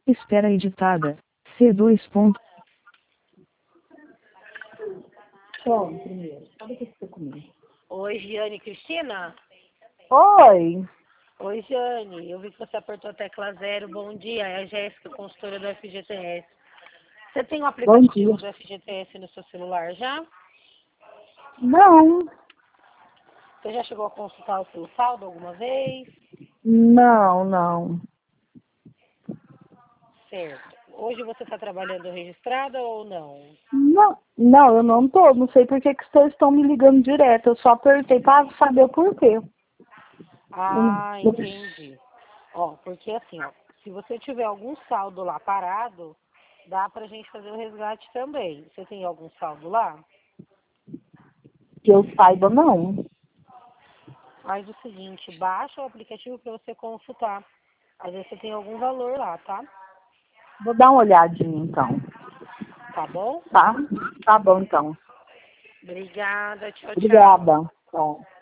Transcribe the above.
Espera editada. C2 ponto. Toma, primeiro. Sabe o que você comeu? Oi, Giane Cristina? Oi. Oi, Giane. Eu vi que você apertou a tecla 0. Bom dia. É a Jéssica, consultora do FGTS. Você tem o aplicativo do FGTS no seu celular já? Não. Você já chegou a consultar o seu saldo alguma vez? Não. Certo. Hoje você está trabalhando registrada ou não? Não, eu não tô. Não sei por que vocês estão me ligando direto. Eu só apertei para saber o porquê. Ah, entendi. Ó, porque assim, ó, se você tiver algum saldo lá parado, dá pra gente fazer o resgate também. Você tem algum saldo lá? Que eu saiba, não. Faz o seguinte, baixa o aplicativo para você consultar. Às vezes você tem algum valor lá, tá? Vou dar uma olhadinha, então. Tá bom? Tá? Tá bom, então. Obrigada, tchau, tchau. Obrigada. Tchau.